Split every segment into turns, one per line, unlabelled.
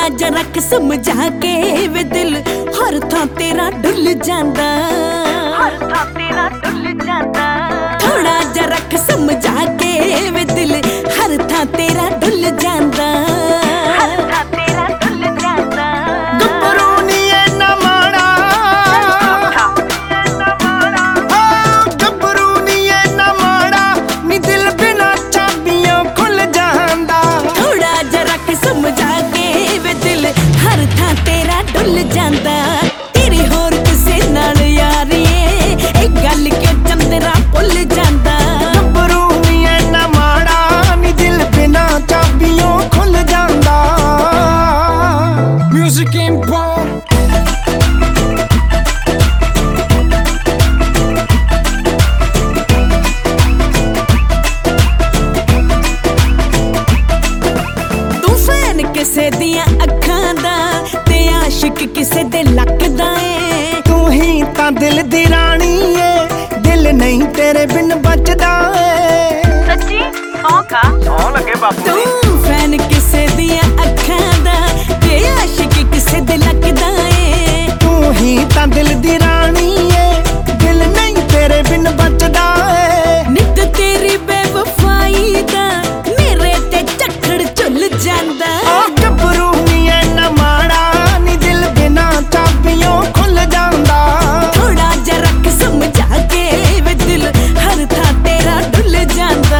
थोड़ा जा रख समझा के वे दिल हर थां तेरा डुल जांदा, हर थां तेरा डुल जांदा। थोड़ा जा रख समझा के वे दिल हर थां तेरा डुल जांदा, हर थां तेरा डुल जांदा।
गब्बरू नी इन्ना माड़ा, गब्बरू नी इन्ना माड़ा नी दिल बिना चाबियों खुल जांदा।
थोड़ा जा रख समझा के वे दिल हर थां तेरा डुल जांदा। तेरी होर किसे नाल यारी ए गल क्यों चंदरा भुल जांदा।
गब्बरू नी इन्ना माड़ा नी दिल बिना चाबियों खुल जांदा। म्यूजिक इंपोर्ट
किसे दियां अखां दा ते आशिक किसे दे लकदा ए।
तू ही तां दिल दी रानी ए, दिल नहीं तेरे बिन बचदा ए।
सच्ची सौंका सौ लगे बापू
तू फैन किसे दियां अखां दा ते आशिक किसे दे लकदा ए।
तू ही तां दिल दी रानी ए, दिल नहीं तेरे बिन बचदा ए।
नित तेरी बेवफाई दा मेरे ते चक्कर झुल जांदा।
गब्बरू नी इन्ना माड़ा नी दिल बिना चाबियों खुल जांदा।
थोड़ा जा रख समझा के वे दिल हर थां तेरा डुल जांदा।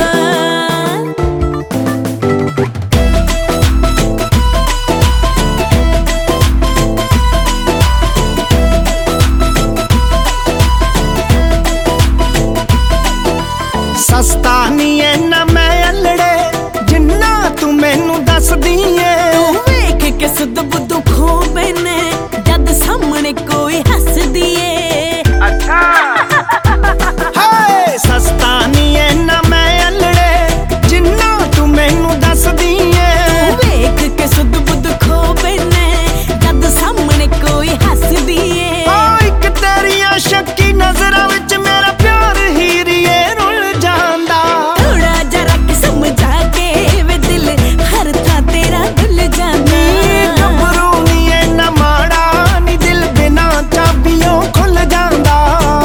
सस्ता नी इन्ना मैं अल्लड़े जिन्ना तू मैनू दसदी ए।
तू वेख के सुध बुध खो मैंने जद सामने कोई हसदी ए।
अच्छा
हाय सस्ता नी इन्ना मैं अल्लड़े जिन्ना तू मैनू दसदी ए।
तू वेख के सुध बुध खो मैंने जद सामने कोई हसदी ए।
एक तेरिया शक्की नजरां विच मेरा प्यार हीरिए रुल जांदा।
थोड़ा जा रख समझा के वे दिल हर थां तेरा डुल जांदा।
गब्बरू नी इन्ना माड़ा नी दिल बिना चाबियों खुल जांदा।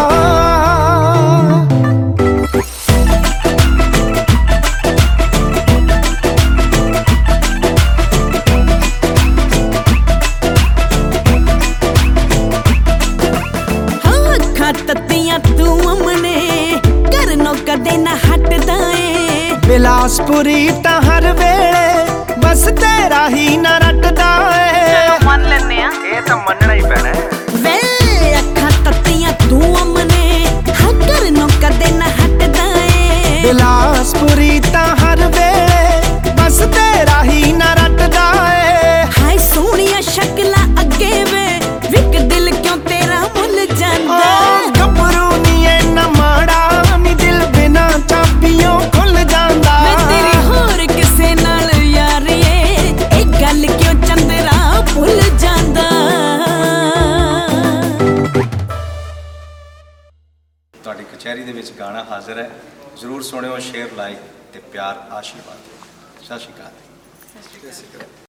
हाँ अखां तत्तियां तू अमने करनों कदे ना हटदा ए।
बिलासपुरी तां हर वेले बस तेरा ही ना रटदा ए।
मन लेने आ ये तो मनना ही पैना है।
वे अखां तत्तियां तू अमने हाँ करनों कदे ना हटदा ए।
बिलासपुरी तां हर वेले बस तेरा ही ना रटदा ए।
हाय सोहणिया शक्लां अगे वे विक दिल क्यों तेरा मुल जांदा।
गब्बरू नी इन्ना माड़ा नी दिल बिना चाबियों खुल जांदा।
वे तेरी होर किसे नाल यारी ए गल क्यों चंदरा भुल जांदा।
ਤੁਹਾਡੀ ਕਚਹਿਰੀ ਦੇ ਵਿੱਚ ਗਾਣਾ ਹਾਜ਼ਰ ਹੈ, ਜ਼ਰੂਰ ਸੁਣਿਓ, ਸ਼ੇਅਰ ਲਾਈਕ ਤੇ ਪਿਆਰ ਆਸ਼ੀਰਵਾਦ। ਸਤਿ ਸ਼੍ਰੀ ਅਕਾਲ।